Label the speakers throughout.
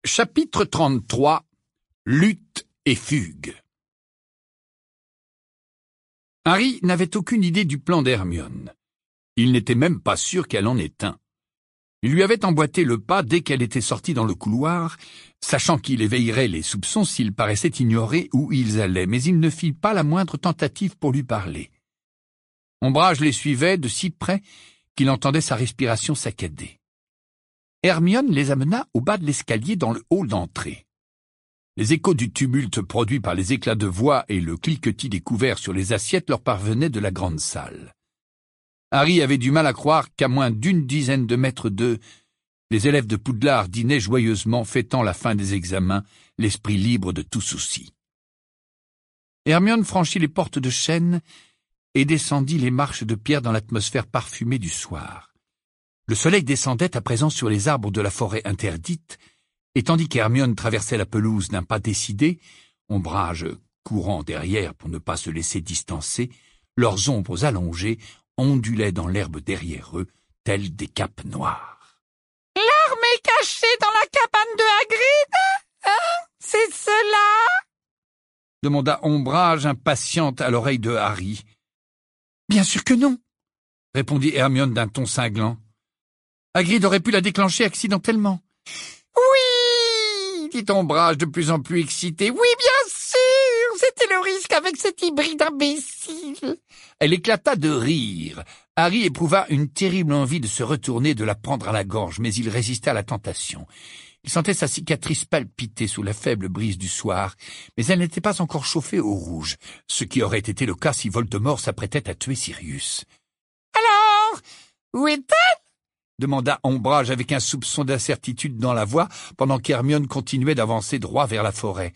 Speaker 1: Chapitre 33. Lutte et fugue. Harry n'avait aucune idée du plan d'Hermione. Il n'était même pas sûr qu'elle en ait un. Il lui avait emboîté le pas dès qu'elle était sortie dans le couloir, sachant qu'il éveillerait les soupçons s'il paraissait ignorer où ils allaient, mais il ne fit pas la moindre tentative pour lui parler. Ombrage les suivait de si près qu'il entendait sa respiration saccadée. Hermione les amena au bas de l'escalier dans le hall d'entrée. Les échos du tumulte produit par les éclats de voix et le cliquetis des couverts sur les assiettes leur parvenaient de la grande salle. Harry avait du mal à croire qu'à moins d'une dizaine de mètres d'eux, les élèves de Poudlard dînaient joyeusement, fêtant la fin des examens, l'esprit libre de tout souci. Hermione franchit les portes de chêne et descendit les marches de pierre dans l'atmosphère parfumée du soir. Le soleil descendait à présent sur les arbres de la forêt interdite, et tandis qu'Hermione traversait la pelouse d'un pas décidé, Ombrage courant derrière pour ne pas se laisser distancer, leurs ombres allongées ondulaient dans l'herbe derrière eux, telles des capes noires.
Speaker 2: « L'arme est cachée dans la cabane de Hagrid, hein? C'est cela ?»
Speaker 1: demanda Ombrage impatiente à l'oreille de Harry.
Speaker 2: « Bien sûr que non !»
Speaker 1: répondit Hermione d'un ton cinglant. Hagrid aurait pu la déclencher accidentellement.
Speaker 2: « Oui !» dit Ombrage de plus en plus excité. « Oui, bien sûr! C'était le risque avec cet hybride imbécile !»
Speaker 1: Elle éclata de rire. Harry éprouva une terrible envie de se retourner et de la prendre à la gorge, mais il résista à la tentation. Il sentait sa cicatrice palpiter sous la faible brise du soir, mais elle n'était pas encore chauffée au rouge, ce qui aurait été le cas si Voldemort s'apprêtait à tuer Sirius.
Speaker 2: « Alors, où est-elle ?»
Speaker 1: demanda Ombrage avec un soupçon d'incertitude dans la voix, pendant qu'Hermione continuait d'avancer droit vers la forêt.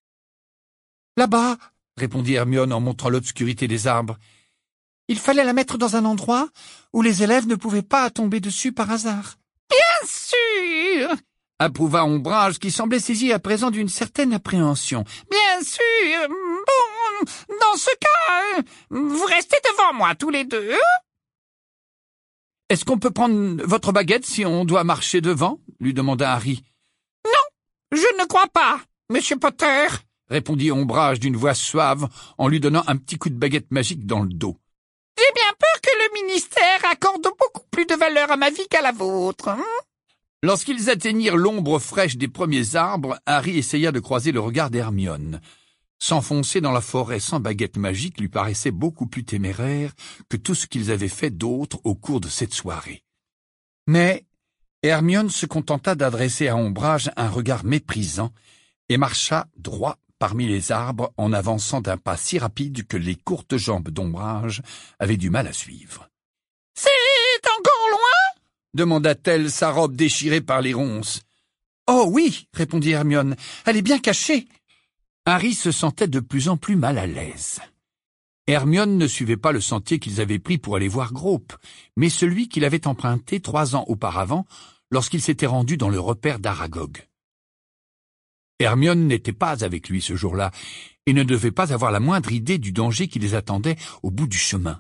Speaker 2: « Là-bas !»
Speaker 1: répondit Hermione en montrant l'obscurité des arbres.
Speaker 2: « Il fallait la mettre dans un endroit où les élèves ne pouvaient pas tomber dessus par hasard. »« Bien sûr !»
Speaker 1: approuva Ombrage, qui semblait saisi à présent d'une certaine appréhension.
Speaker 2: « Bien sûr. Bon, dans ce cas, vous restez devant moi tous les deux. »
Speaker 1: « Est-ce qu'on peut prendre votre baguette si on doit marcher devant ?» lui demanda Harry.
Speaker 2: « Non, je ne crois pas, Monsieur Potter, »
Speaker 1: répondit Ombrage d'une voix suave en lui donnant un petit coup de baguette magique dans le dos.
Speaker 2: « J'ai bien peur que le ministère accorde beaucoup plus de valeur à ma vie qu'à la vôtre. »
Speaker 1: Lorsqu'ils atteignirent l'ombre fraîche des premiers arbres, Harry essaya de croiser le regard d'Hermione. S'enfoncer dans la forêt sans baguette magique lui paraissait beaucoup plus téméraire que tout ce qu'ils avaient fait d'autre au cours de cette soirée. Mais Hermione se contenta d'adresser à Ombrage un regard méprisant et marcha droit parmi les arbres en avançant d'un pas si rapide que les courtes jambes d'Ombrage avaient du mal à suivre.
Speaker 2: « C'est encore loin ?»
Speaker 1: demanda-t-elle, sa robe déchirée par les ronces.
Speaker 2: « Oh oui !» répondit Hermione, « elle est bien cachée. »
Speaker 1: Harry se sentait de plus en plus mal à l'aise. Hermione ne suivait pas le sentier qu'ils avaient pris pour aller voir Grope, mais celui qu'il avait emprunté 3 ans auparavant, lorsqu'il s'était rendu dans le repère d'Aragog. Hermione n'était pas avec lui ce jour-là, et ne devait pas avoir la moindre idée du danger qui les attendait au bout du chemin.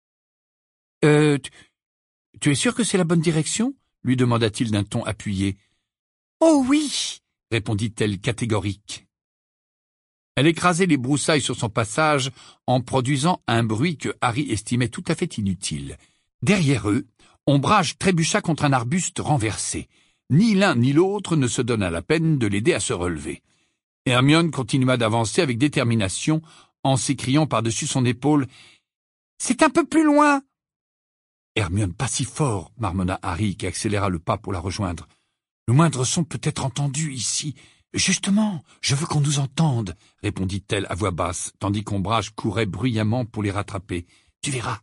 Speaker 1: « Tu es sûr que c'est la bonne direction ?» lui demanda-t-il d'un ton appuyé.
Speaker 2: « Oh oui !»
Speaker 1: répondit-elle catégorique. Elle écrasait les broussailles sur son passage en produisant un bruit que Harry estimait tout à fait inutile. Derrière eux, Ombrage trébucha contre un arbuste renversé. Ni l'un ni l'autre ne se donna la peine de l'aider à se relever. Hermione continua d'avancer avec détermination en s'écriant par-dessus son épaule « C'est un peu plus loin !» Hermione, pas si fort, marmonna Harry qui accéléra le pas pour la rejoindre. Le moindre son peut être entendu ici. Justement, je veux qu'on nous entende, répondit-elle à voix basse, tandis qu'Ombrage courait bruyamment pour les rattraper. Tu verras.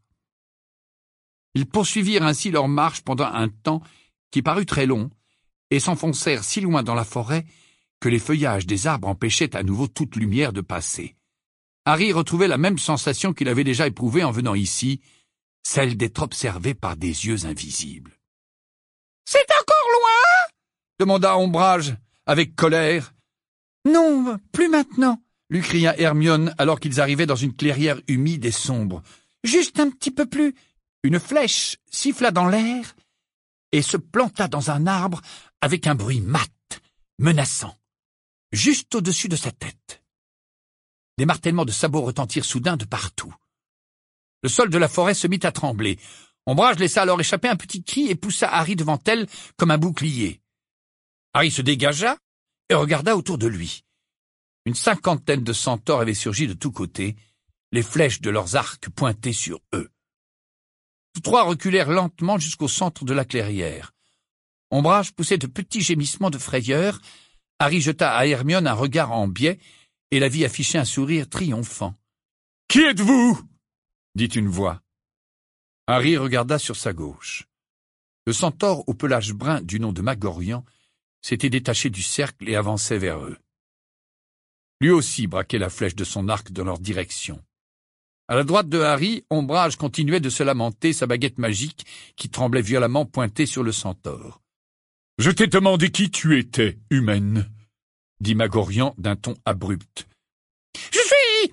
Speaker 1: Ils poursuivirent ainsi leur marche pendant un temps qui parut très long, et s'enfoncèrent si loin dans la forêt que les feuillages des arbres empêchaient à nouveau toute lumière de passer. Harry retrouvait la même sensation qu'il avait déjà éprouvée en venant ici, celle d'être observé par des yeux invisibles.
Speaker 2: « C'est encore loin ?»
Speaker 1: demanda Ombrage, avec colère.
Speaker 2: « Non, plus maintenant !»
Speaker 1: lui cria Hermione alors qu'ils arrivaient dans une clairière humide et sombre.
Speaker 2: « Juste un petit peu plus !»
Speaker 1: Une flèche siffla dans l'air et se planta dans un arbre avec un bruit mat, menaçant, juste au-dessus de sa tête. Des martèlements de sabots retentirent soudain de partout. Le sol de la forêt se mit à trembler. Ombrage laissa alors échapper un petit cri et poussa Harry devant elle comme un bouclier. Harry se dégagea et regarda autour de lui. Une cinquantaine de centaures avaient surgi de tous côtés, les flèches de leurs arcs pointées sur eux. Tous trois reculèrent lentement jusqu'au centre de la clairière. Ombrage poussait de petits gémissements de frayeur. Harry jeta à Hermione un regard en biais et la vit afficher un sourire triomphant. « Qui êtes-vous » dit une voix. Harry regarda sur sa gauche. Le centaure au pelage brun du nom de Magorian s'était détaché du cercle et avançait vers eux. Lui aussi braquait la flèche de son arc dans leur direction. À la droite de Harry, Ombrage continuait de se lamenter, sa baguette magique qui tremblait violemment pointée sur le centaure. « Je t'ai demandé qui tu étais, humaine, » dit Magorian d'un ton abrupt.
Speaker 2: « Je suis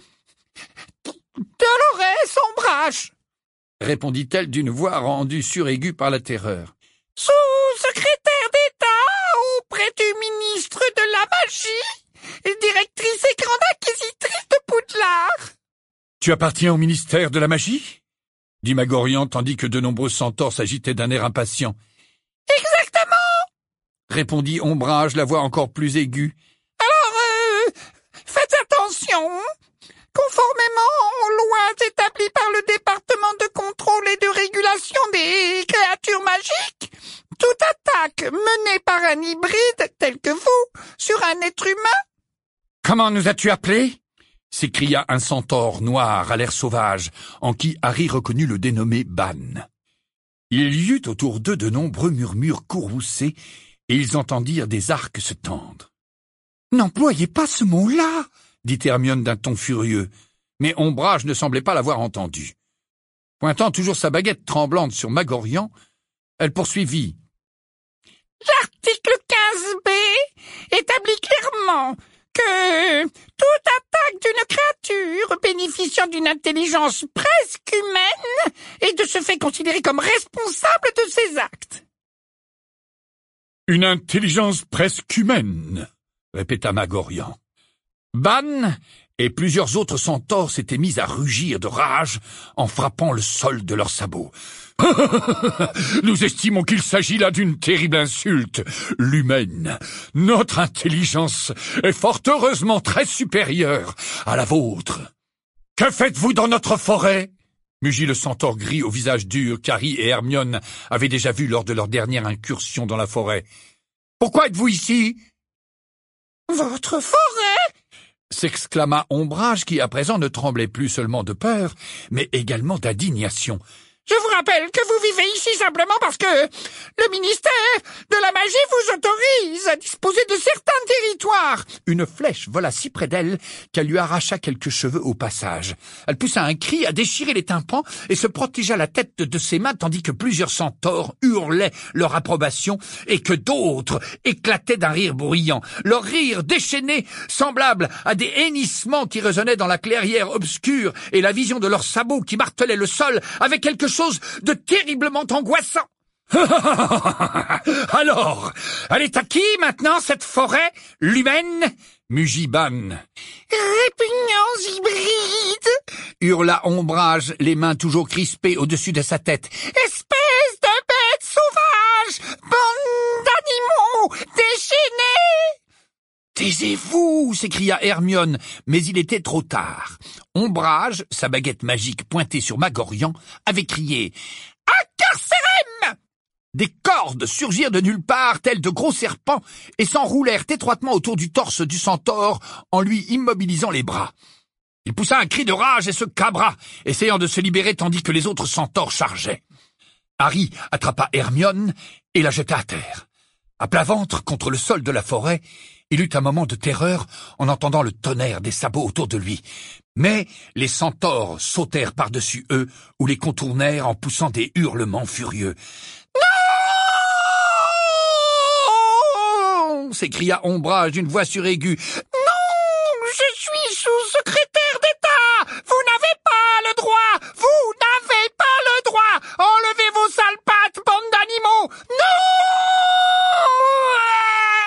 Speaker 2: Dolores Ombrage !»
Speaker 1: répondit-elle d'une voix rendue suraiguë par la terreur.
Speaker 2: « Sous-secrétaire d'État auprès du ministre de la Magie, directrice et grande inquisitrice de Poudlard. »
Speaker 1: « Tu appartiens au ministère de la Magie » dit Magorian, tandis que de nombreux centaures s'agitaient d'un air impatient.
Speaker 2: « Exactement »
Speaker 1: répondit Ombrage, la voix encore plus aiguë.
Speaker 2: « Alors, faites attention. Conformément aux lois établies par le département de contrôle et de régulation des créatures magiques, toute attaque menée par un hybride tel que vous sur un être humain... »«
Speaker 1: Comment nous as-tu appelés » s'écria un centaure noir à l'air sauvage, en qui Harry reconnut le dénommé Ban. Il y eut autour d'eux de nombreux murmures courroucés, et ils entendirent des arcs se tendre. « N'employez pas ce mot-là » dit Hermione d'un ton furieux, mais Ombrage ne semblait pas l'avoir entendu. Pointant toujours sa baguette tremblante sur Magorian, elle poursuivit.
Speaker 2: « L'article 15b établit clairement que toute attaque d'une créature bénéficiant d'une intelligence presque humaine est de ce fait considérée comme responsable de ses actes. »«
Speaker 1: Une intelligence presque humaine » répéta Magorian. Ban et plusieurs autres centaures s'étaient mis à rugir de rage en frappant le sol de leurs sabots. « Nous estimons qu'il s'agit là d'une terrible insulte. L'humaine, notre intelligence, est fort heureusement très supérieure à la vôtre. Que faites-vous dans notre forêt ?» mugit le centaure gris au visage dur qu'Harry et Hermione avaient déjà vu lors de leur dernière incursion dans la forêt. « Pourquoi êtes-vous ici ?»«
Speaker 2: Votre forêt ?»
Speaker 1: s'exclama Ombrage qui à présent ne tremblait plus seulement de peur, mais également d'indignation.
Speaker 2: Je vous rappelle que vous vivez ici simplement parce que le ministère de la Magie vous autorise à disposer de certains territoires. »
Speaker 1: Une flèche vola si près d'elle qu'elle lui arracha quelques cheveux au passage. Elle poussa un cri à déchirer les tympans et se protégea la tête de ses mains tandis que plusieurs centaures hurlaient leur approbation et que d'autres éclataient d'un rire bruyant. Leur rire déchaîné, semblable à des hennissements qui résonnaient dans la clairière obscure et la vision de leurs sabots qui martelaient le sol avait quelque chose de terriblement angoissant. Alors, elle est à qui maintenant, cette forêt, l'humaine? Mugit Ban.
Speaker 2: Répugnants hybrides!
Speaker 1: Hurla Ombrage, les mains toujours crispées au-dessus de sa tête.
Speaker 2: Espèce de bêtes sauvages! Bande d'animaux déchaînés!
Speaker 1: Taisez-vous, s'écria Hermione, mais il était trop tard. Ombrage, sa baguette magique pointée sur Magorian, avait crié « Incarcérem !» Des cordes surgirent de nulle part, tels de gros serpents, et s'enroulèrent étroitement autour du torse du centaure en lui immobilisant les bras. Il poussa un cri de rage et se cabra, essayant de se libérer tandis que les autres centaures chargeaient. Harry attrapa Hermione et la jeta à terre. À plat ventre contre le sol de la forêt, il eut un moment de terreur en entendant le tonnerre des sabots autour de lui. Mais les centaures sautèrent par-dessus eux ou les contournèrent en poussant des hurlements furieux. « Non !» s'écria Ombrage d'une voix suraiguë.
Speaker 2: « Non, je suis sous-secrétaire d'État. Vous n'avez pas le droit. Vous n'avez pas le droit. Enlevez vos sales pattes, bande d'animaux. Non !»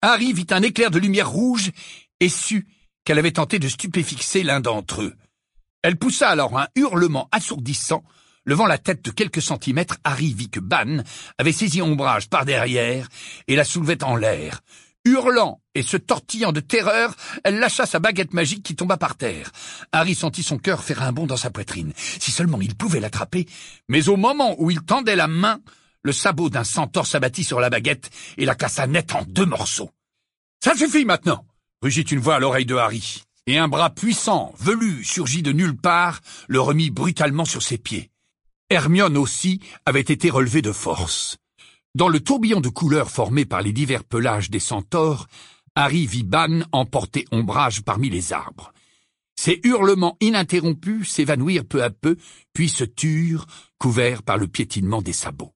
Speaker 1: Harry vit un éclair de lumière rouge et sut qu'elle avait tenté de stupéfixer l'un d'entre eux. Elle poussa alors un hurlement assourdissant. Levant la tête de quelques centimètres, Harry vit que Ban avait saisi Ombrage par derrière et la soulevait en l'air. Hurlant et se tortillant de terreur, elle lâcha sa baguette magique qui tomba par terre. Harry sentit son cœur faire un bond dans sa poitrine. Si seulement il pouvait l'attraper. Mais au moment où il tendait la main, le sabot d'un centaure s'abattit sur la baguette et la cassa net en 2 morceaux. « Ça suffit maintenant !» rugit une voix à l'oreille de Harry. Et un bras puissant, velu, surgit de nulle part, le remit brutalement sur ses pieds. Hermione aussi avait été relevée de force. Dans le tourbillon de couleurs formé par les divers pelages des centaures, Harry vit Ban emporter Ombrage parmi les arbres. Ses hurlements ininterrompus s'évanouirent peu à peu, puis se turent, couverts par le piétinement des sabots.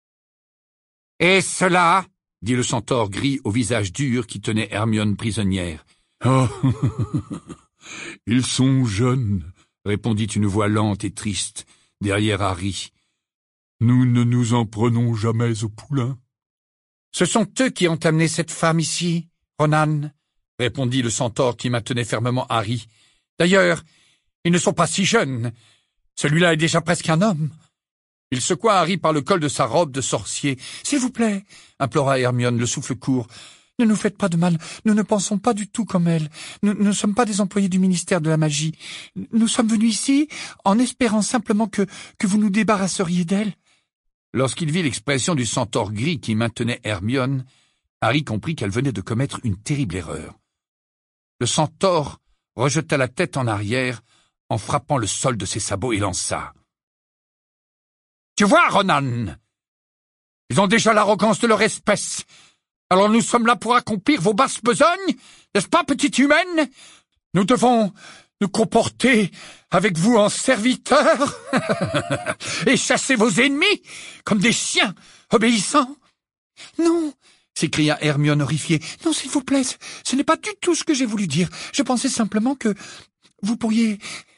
Speaker 1: « Et cela ?» dit le centaure gris au visage dur qui tenait Hermione prisonnière. « Ah, ils sont jeunes, » répondit une voix lente et triste derrière Harry. « Nous ne nous en prenons jamais au poulain. »« Ce sont eux qui ont amené cette femme ici, Ronan, » répondit le centaure qui maintenait fermement Harry. « D'ailleurs, ils ne sont pas si jeunes. Celui-là est déjà presque un homme. » Il secoua Harry par le col de sa robe de sorcier. « S'il vous plaît, » implora Hermione, le souffle court. « Ne nous faites pas de mal, nous ne pensons pas du tout comme elle. Nous ne sommes pas des employés du ministère de la magie. Nous sommes venus ici en espérant simplement que vous nous débarrasseriez d'elle. » Lorsqu'il vit l'expression du centaure gris qui maintenait Hermione, Harry comprit qu'elle venait de commettre une terrible erreur. Le centaure rejeta la tête en arrière en frappant le sol de ses sabots et lança. « Tu vois, Ronan, ils ont déjà l'arrogance de leur espèce. Alors nous sommes là pour accomplir vos basses besognes, n'est-ce pas, petite humaine? Nous devons nous comporter avec vous en serviteurs et chasser vos ennemis comme des chiens obéissants. »« Non !» s'écria Hermione horrifiée. « Non, s'il vous plaît, ce n'est pas du tout ce que j'ai voulu dire. Je pensais simplement que vous pourriez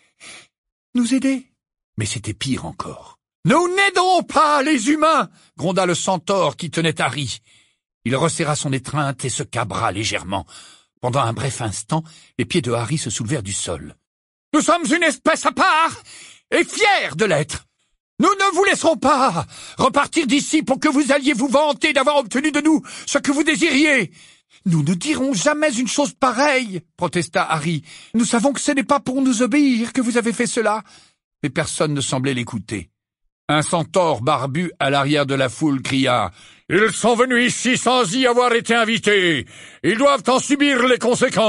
Speaker 1: nous aider. » Mais c'était pire encore. « Nous n'aiderons pas les humains !» gronda le centaure qui tenait Harry. Il resserra son étreinte et se cabra légèrement. Pendant un bref instant, les pieds de Harry se soulevèrent du sol. « Nous sommes une espèce à part et fiers de l'être. Nous ne vous laisserons pas repartir d'ici pour que vous alliez vous vanter d'avoir obtenu de nous ce que vous désiriez. »« Nous ne dirons jamais une chose pareille, » protesta Harry. « Nous savons que ce n'est pas pour nous obéir que vous avez fait cela. » Mais personne ne semblait l'écouter. Un centaure barbu à l'arrière de la foule cria « Ils sont venus ici sans y avoir été invités. Ils doivent en subir les conséquences. »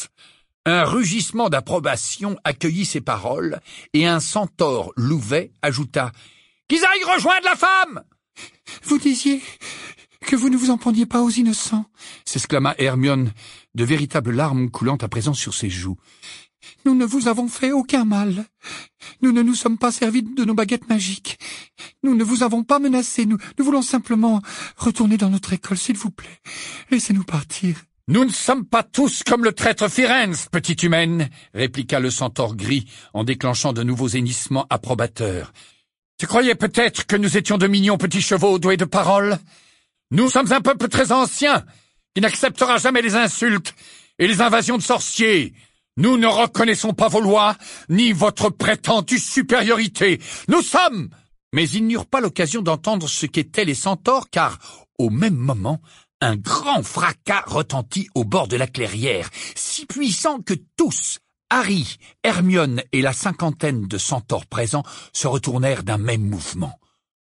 Speaker 1: Un rugissement d'approbation accueillit ces paroles, et un centaure louvet ajouta « Qu'ils aillent rejoindre la femme !»« Vous disiez que vous ne vous en preniez pas aux innocents !» s'exclama Hermione, de véritables larmes coulant à présent sur ses joues. « Nous ne vous avons fait aucun mal. Nous ne nous sommes pas servis de nos baguettes magiques. Nous ne vous avons pas menacés. Nous voulons simplement retourner dans notre école, s'il vous plaît. Laissez-nous partir. »« Nous ne sommes pas tous comme le traître Firenze, petite humaine, » répliqua le centaure gris en déclenchant de nouveaux hennissements approbateurs. « Tu croyais peut-être que nous étions de mignons petits chevaux doués de paroles? Nous sommes un peuple très ancien qui n'acceptera jamais les insultes et les invasions de sorciers. Nous ne reconnaissons pas vos lois, ni votre prétendue supériorité. Nous sommes... » Mais ils n'eurent pas l'occasion d'entendre ce qu'étaient les centaures, car, au même moment, un grand fracas retentit au bord de la clairière, si puissant que tous, Harry, Hermione et la cinquantaine de centaures présents, se retournèrent d'un même mouvement.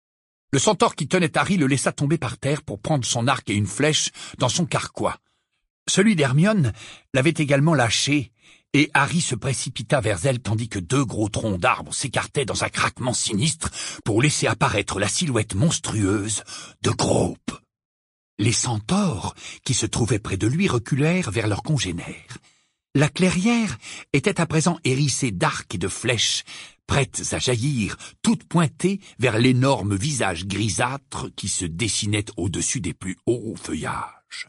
Speaker 1: Le centaure qui tenait Harry le laissa tomber par terre pour prendre son arc et une flèche dans son carquois. Celui d'Hermione l'avait également lâché, et Harry se précipita vers elle tandis que 2 gros troncs d'arbres s'écartaient dans un craquement sinistre pour laisser apparaître la silhouette monstrueuse de Grope. Les centaures qui se trouvaient près de lui reculèrent vers leurs congénères. La clairière était à présent hérissée d'arcs et de flèches, prêtes à jaillir, toutes pointées vers l'énorme visage grisâtre qui se dessinait au-dessus des plus hauts feuillages.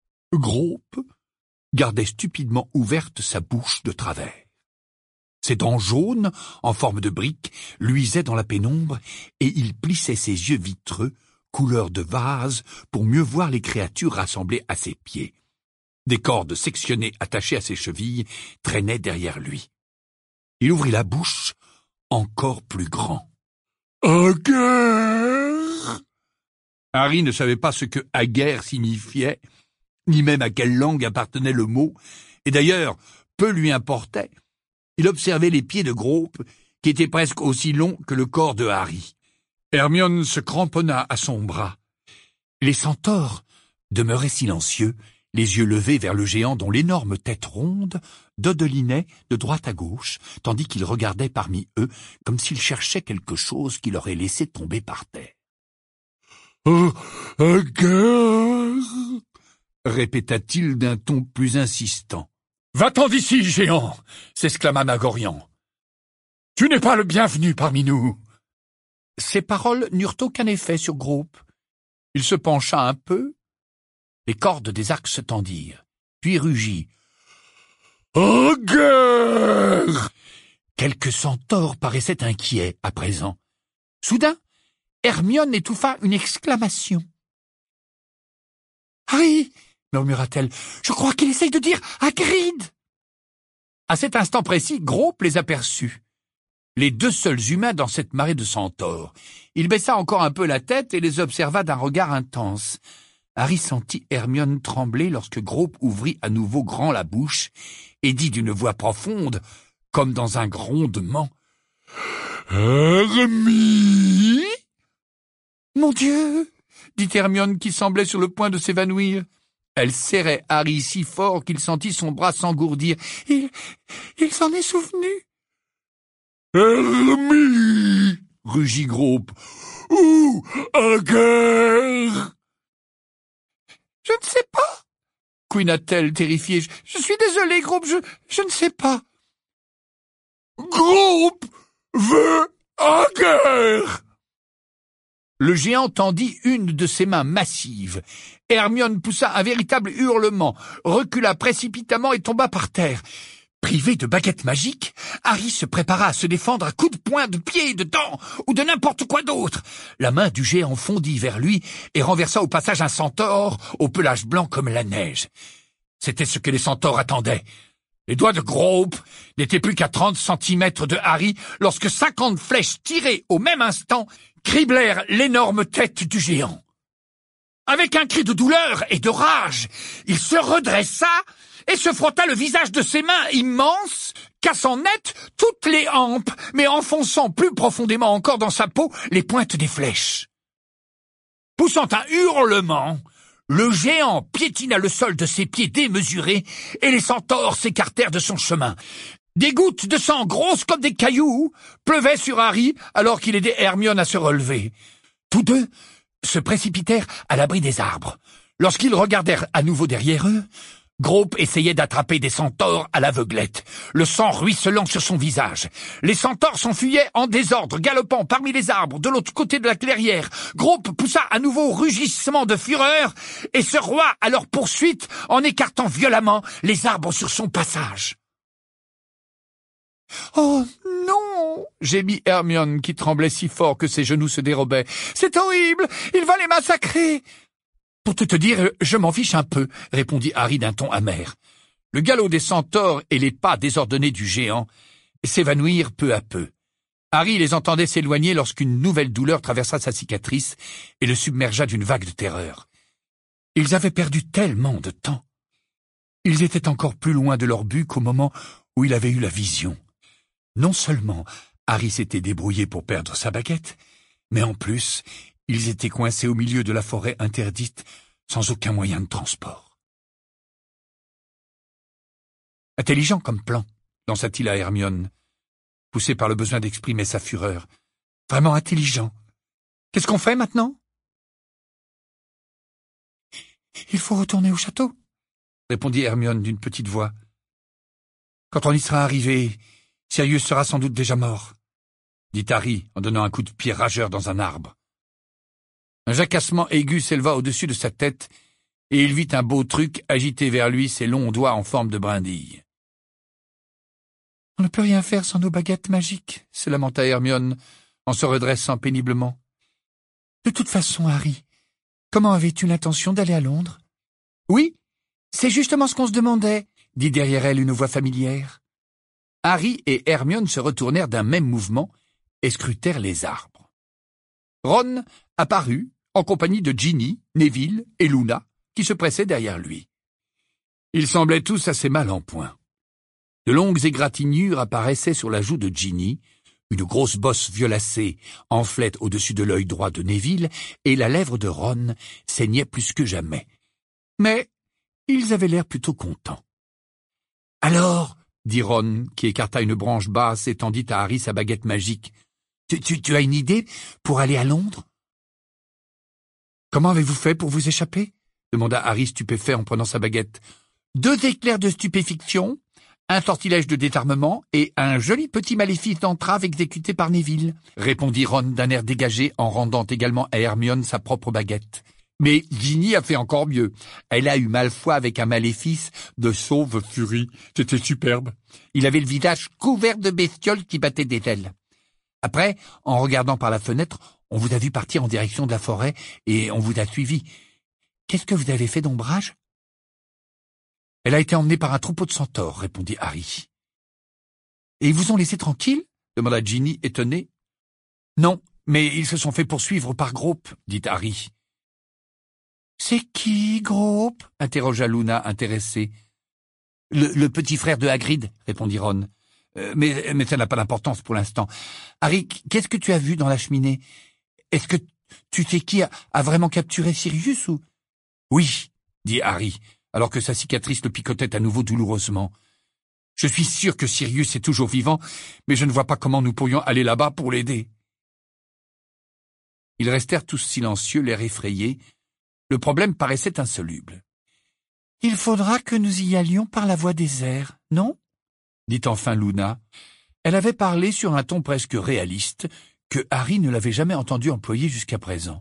Speaker 1: Grope gardait stupidement ouverte sa bouche de travers. Ses dents jaunes, en forme de briques, luisaient dans la pénombre, et il plissait ses yeux vitreux, couleur de vase, pour mieux voir les créatures rassemblées à ses pieds. Des cordes sectionnées attachées à ses chevilles traînaient derrière lui. Il ouvrit la bouche, encore plus grand. « Aguerre » Harry ne savait pas ce que « aguerre » signifiait, ni même à quelle langue appartenait le mot, et d'ailleurs, peu lui importait. Il observait les pieds de Grope, qui étaient presque aussi longs que le corps de Harry. Hermione se cramponna à son bras. Les centaures demeuraient silencieux, les yeux levés vers le géant dont l'énorme tête ronde dodelinait de droite à gauche, tandis qu'il regardait parmi eux comme s'il cherchait quelque chose qu'il aurait laissé tomber par terre. « Aguerre » répéta-t-il d'un ton plus insistant. « Va-t'en d'ici, géant » s'exclama Magorian. « Tu n'es pas le bienvenu parmi nous. » Ces paroles n'eurent aucun effet sur Grope. Il se pencha un peu. Les cordes des arcs se tendirent, puis rugit. « Aguerre » Quelques centaures paraissaient inquiets à présent. Soudain, Hermione étouffa une exclamation. « Harry » murmura-t-elle, « je crois qu'il essaye de dire Hagrid !» À cet instant précis, Grope les aperçut. Les deux seuls humains dans cette marée de centaures. Il baissa encore un peu la tête et les observa d'un regard intense. Harry sentit Hermione trembler lorsque Grope ouvrit à nouveau grand la bouche et dit d'une voix profonde, comme dans un grondement, « Hermie !»« Mon Dieu !» dit Hermione qui semblait sur le point de s'évanouir. Elle serrait Harry si fort qu'il sentit son bras s'engourdir. « Il s'en est souvenu !»« Hermie !» rugit Grope. « Où Aguerre ?» « Je ne sais pas !» couina-t-elle, terrifiée. « Je suis désolée, Grope, je ne sais pas. »« Grope veut Aguerre !» Le géant tendit une de ses mains massives. Hermione poussa un véritable hurlement, recula précipitamment et tomba par terre. Privé de baguette magique, Harry se prépara à se défendre à coups de poing, de pied, de dents ou de n'importe quoi d'autre. La main du géant fondit vers lui et renversa au passage un centaure au pelage blanc comme la neige. C'était ce que les centaures attendaient. Les doigts de Grope n'étaient plus qu'à 30 centimètres de Harry lorsque 50 flèches tirées au même instant criblèrent l'énorme tête du géant. Avec un cri de douleur et de rage, il se redressa et se frotta le visage de ses mains immenses, cassant net toutes les hampes, mais enfonçant plus profondément encore dans sa peau les pointes des flèches. Poussant un hurlement, le géant piétina le sol de ses pieds démesurés et les centaures s'écartèrent de son chemin. Des gouttes de sang grosses comme des cailloux pleuvaient sur Harry alors qu'il aidait Hermione à se relever. Tous deux se précipitèrent à l'abri des arbres. Lorsqu'ils regardèrent à nouveau derrière eux, Grope essayait d'attraper des centaures à l'aveuglette, le sang ruisselant sur son visage. Les centaures s'enfuyaient en désordre, galopant parmi les arbres de l'autre côté de la clairière. Grope poussa à nouveau rugissement de fureur et se rua à leur poursuite en écartant violemment les arbres sur son passage. « Oh non !» gémit Hermione qui tremblait si fort que ses genoux se dérobaient. « C'est horrible! Il va les massacrer !»« Pour tout te dire, je m'en fiche un peu », répondit Harry d'un ton amer. Le galop des centaures et les pas désordonnés du géant s'évanouirent peu à peu. Harry les entendait s'éloigner lorsqu'une nouvelle douleur traversa sa cicatrice et le submergea d'une vague de terreur. Ils avaient perdu tellement de temps. Ils étaient encore plus loin de leur but qu'au moment où il avait eu la vision. Non seulement Harry s'était débrouillé pour perdre sa baguette, mais en plus, ils étaient coincés au milieu de la forêt interdite, sans aucun moyen de transport. Intelligent comme plan, lança-t-il à Hermione, poussé par le besoin d'exprimer sa fureur. Vraiment intelligent. Qu'est-ce qu'on fait maintenant? Il faut retourner au château, répondit Hermione d'une petite voix. Quand on y sera arrivé, Sirius sera sans doute déjà mort, dit Harry en donnant un coup de pied rageur dans un arbre. Un jacassement aigu s'éleva au-dessus de sa tête, et il vit un beau truc agiter vers lui ses longs doigts en forme de brindille. « On ne peut rien faire sans nos baguettes magiques, » se lamenta Hermione, en se redressant péniblement. « De toute façon, Harry, comment avais-tu l'intention d'aller à Londres ? » « Oui, C'est justement ce qu'on se demandait, dit derrière elle une voix familière. Harry et Hermione se retournèrent d'un même mouvement et scrutèrent les arbres. Ron apparut en compagnie de Ginny, Neville et Luna, qui se pressaient derrière lui. Ils semblaient tous assez mal en point. De longues égratignures apparaissaient sur la joue de Ginny, une grosse bosse violacée enflait au-dessus de l'œil droit de Neville, et la lèvre de Ron saignait plus que jamais. Mais ils avaient l'air plutôt contents. « Alors, dit Ron, qui écarta une branche basse et tendit à Harry sa baguette magique, tu as une idée pour aller à Londres ?»« Comment avez-vous fait pour vous échapper ?» demanda Harry stupéfait en prenant sa baguette. « 2 éclairs de stupéfiction, un sortilège de désarmement et un joli petit maléfice d'entrave exécuté par Neville, » répondit Ron d'un air dégagé en rendant également à Hermione sa propre baguette. Mais Ginny a fait encore mieux. Elle a eu Malfoy avec un maléfice de sauve furie. C'était superbe. Il avait le visage couvert de bestioles qui battaient des ailes. Après, en regardant par la fenêtre, on vous a vu partir en direction de la forêt et on vous a suivi. Qu'est-ce que vous avez fait d'ombrage ? Elle a été emmenée par un troupeau de centaures, répondit Harry. Et ils vous ont laissé tranquille ? demanda Ginny, étonnée. Non, mais ils se sont fait poursuivre par groupe, dit Harry. C'est qui, groupe ? interrogea Luna, intéressée. Le petit frère de Hagrid, répondit Ron. Mais ça n'a pas d'importance pour l'instant. Harry, qu'est-ce que tu as vu dans la cheminée ? Est-ce que tu sais qui a vraiment capturé Sirius ou... Oui, dit Harry, alors que sa cicatrice le picotait à nouveau douloureusement. Je suis sûr que Sirius est toujours vivant, mais je ne vois pas comment nous pourrions aller là-bas pour l'aider. Ils restèrent tous silencieux, l'air effrayés. Le problème paraissait insoluble. « Il faudra que nous y allions par la voie des airs, non ?» dit enfin Luna. Elle avait parlé sur un ton presque réaliste, que Harry ne l'avait jamais entendu employer jusqu'à présent.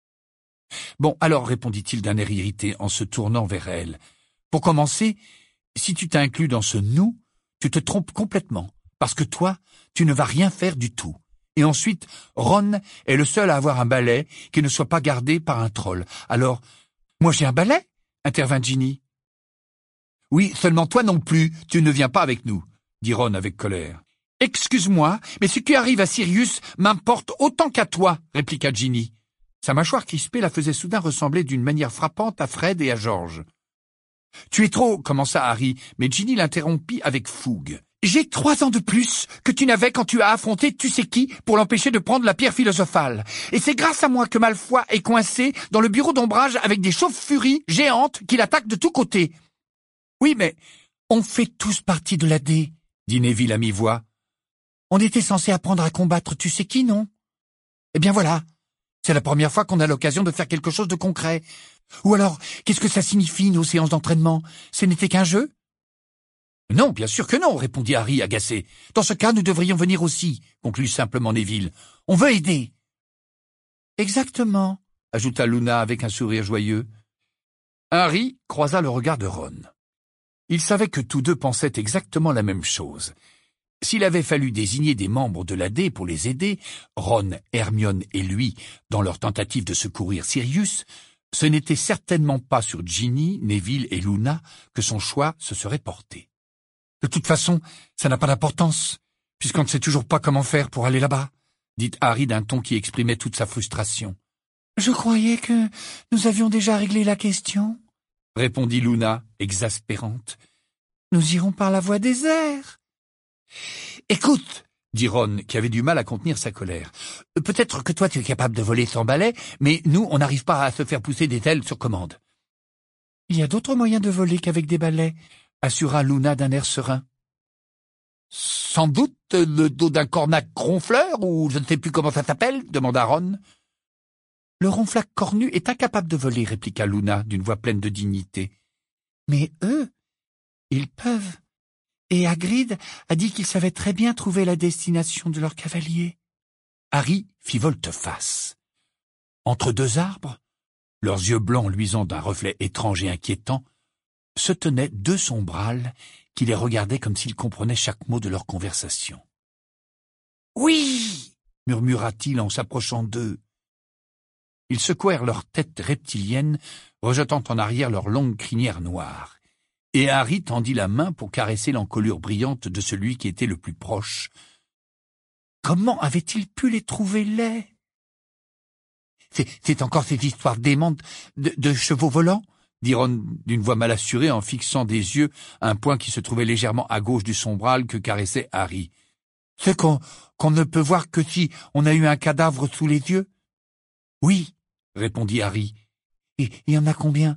Speaker 1: « Bon, alors, répondit-il d'un air irrité en se tournant vers elle. Pour commencer, si tu t'inclus dans ce « nous », tu te trompes complètement, parce que toi, tu ne vas rien faire du tout. Et ensuite, Ron est le seul à avoir un balai qui ne soit pas gardé par un troll. Alors, moi j'ai un balai ? intervint Ginny. Oui, seulement toi non plus, tu ne viens pas avec nous, dit Ron avec colère. Excuse-moi, mais ce qui arrive à Sirius m'importe autant qu'à toi, répliqua Ginny. Sa mâchoire crispée la faisait soudain ressembler d'une manière frappante à Fred et à George. Tu es trop, commença Harry, mais Ginny l'interrompit avec fougue. J'ai 3 ans de plus que tu n'avais quand tu as affronté tu sais qui pour l'empêcher de prendre la pierre philosophale. Et c'est grâce à moi que Malfoy est coincé dans le bureau d'ombrage avec des chauves-furies géantes qui l'attaquent de tous côtés. Oui, mais on fait tous partie de l'AD, dit Neville à mi-voix. On était censé apprendre à combattre tu sais qui, non ? Eh bien voilà, c'est la première fois qu'on a l'occasion de faire quelque chose de concret. Ou alors, qu'est-ce que ça signifie, nos séances d'entraînement ? Ce n'était qu'un jeu ? Non, bien sûr que non, répondit Harry, agacé. Dans ce cas, nous devrions venir aussi, conclut simplement Neville. On veut aider. Exactement, ajouta Luna avec un sourire joyeux. Harry croisa le regard de Ron. Il savait que tous deux pensaient exactement la même chose. S'il avait fallu désigner des membres de l'AD pour les aider, Ron, Hermione et lui, dans leur tentative de secourir Sirius, ce n'était certainement pas sur Ginny, Neville et Luna que son choix se serait porté. De toute façon, ça n'a pas d'importance, puisqu'on ne sait toujours pas comment faire pour aller là-bas, dit Harry d'un ton qui exprimait toute sa frustration. Je croyais que nous avions déjà réglé la question, répondit Luna, exaspérante. Nous irons par la voie des airs. Écoute, dit Ron, qui avait du mal à contenir sa colère. Peut-être que toi tu es capable de voler sans balai, mais nous, on n'arrive pas à se faire pousser des ailes sur commande. Il y a d'autres moyens de voler qu'avec des balais, assura Luna d'un air serein. Sans doute le dos d'un cornac ronfleur, ou je ne sais plus comment ça s'appelle, demanda Ron. Le ronflac cornu est incapable de voler, répliqua Luna d'une voix pleine de dignité. Mais eux, ils peuvent. Et Hagrid a dit qu'il savait très bien trouver la destination de leur cavalier. Harry fit volte-face. Entre 2 arbres, leurs yeux blancs luisant d'un reflet étrange et inquiétant, se tenaient 2 sombrales qui les regardaient comme s'ils comprenaient chaque mot de leur conversation. « Oui !» murmura-t-il en s'approchant d'eux. Ils secouèrent leurs têtes reptiliennes, rejetant en arrière leurs longues crinières noires. et Harry tendit la main pour caresser l'encolure brillante de celui qui était le plus proche. Comment avait-il pu les trouver laids? C'est encore cette histoire démente de chevaux volants, dit Ron d'une voix mal assurée en fixant des yeux un point qui se trouvait légèrement à gauche du sombral que caressait Harry. C'est qu'on ne peut voir que si on a eu un cadavre sous les yeux? Oui, répondit Harry. Et il y en a combien?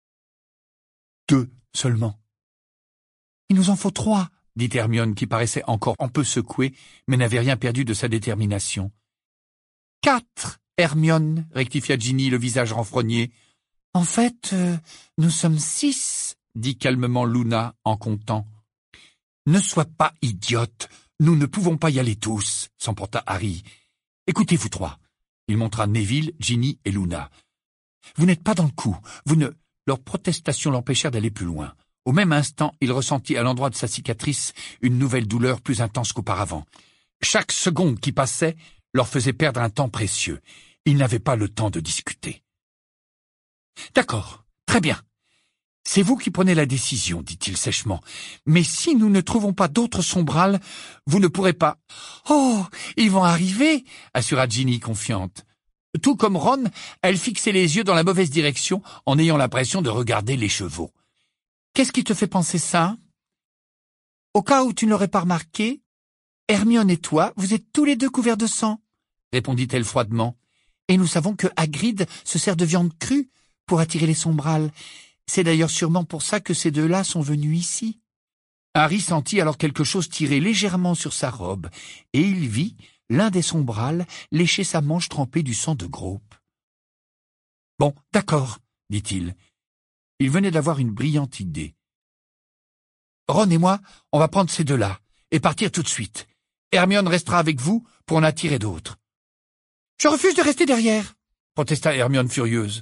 Speaker 1: 2 seulement. Il nous en faut 3, dit Hermione qui paraissait encore un peu secouée, mais n'avait rien perdu de sa détermination. 4, Hermione, rectifia Ginny, le visage renfrogné. En fait, nous sommes 6, dit calmement Luna en comptant. Ne sois pas idiote, nous ne pouvons pas y aller tous, s'emporta Harry. Écoutez, vous 3. Il montra Neville, Ginny et Luna. Vous n'êtes pas dans le coup, Leurs protestations l'empêchèrent d'aller plus loin. Au même instant, il ressentit à l'endroit de sa cicatrice une nouvelle douleur plus intense qu'auparavant. Chaque seconde qui passait leur faisait perdre un temps précieux. Ils n'avaient pas le temps de discuter. « D'accord, très bien. C'est vous qui prenez la décision, dit-il sèchement. Mais si nous ne trouvons pas d'autres sombrales, vous ne pourrez pas... »« Oh, ils vont arriver !» assura Ginny confiante. Tout comme Ron, elle fixait les yeux dans la mauvaise direction en ayant l'impression de regarder les chevaux. « Qu'est-ce qui te fait penser ça ?»« Au cas où tu ne l'aurais pas remarqué, Hermione et toi, vous êtes tous les 2 couverts de sang, répondit-elle froidement. Et nous savons que Hagrid se sert de viande crue pour attirer les sombrales. C'est d'ailleurs sûrement pour ça que ces 2-là sont venus ici. » Harry sentit alors quelque chose tirer légèrement sur sa robe, et il vit l'un des sombrales lécher sa manche trempée du sang de Grope. « Bon, d'accord, dit-il. Il venait d'avoir une brillante idée. « Ron et moi, on va prendre ces 2-là, et partir tout de suite. Hermione restera avec vous pour en attirer d'autres. »« Je refuse de rester derrière, » protesta Hermione furieuse.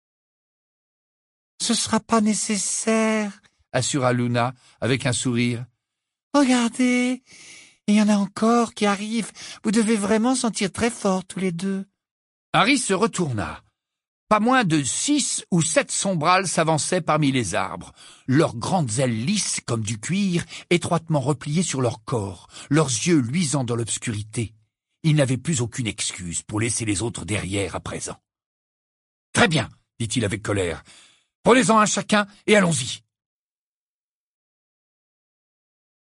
Speaker 1: « Ce sera pas nécessaire, » assura Luna avec un sourire. « Regardez, il y en a encore qui arrivent. Vous devez vraiment sentir très fort tous les 2. » Harry se retourna. Pas moins de 6 ou 7 sombrales s'avançaient parmi les arbres, leurs grandes ailes lisses comme du cuir, étroitement repliées sur leur corps, leurs yeux luisants dans l'obscurité. Ils n'avaient plus aucune excuse pour laisser les autres derrière à présent. « Très bien, dit-il avec colère. Prenez-en un chacun et allons-y. »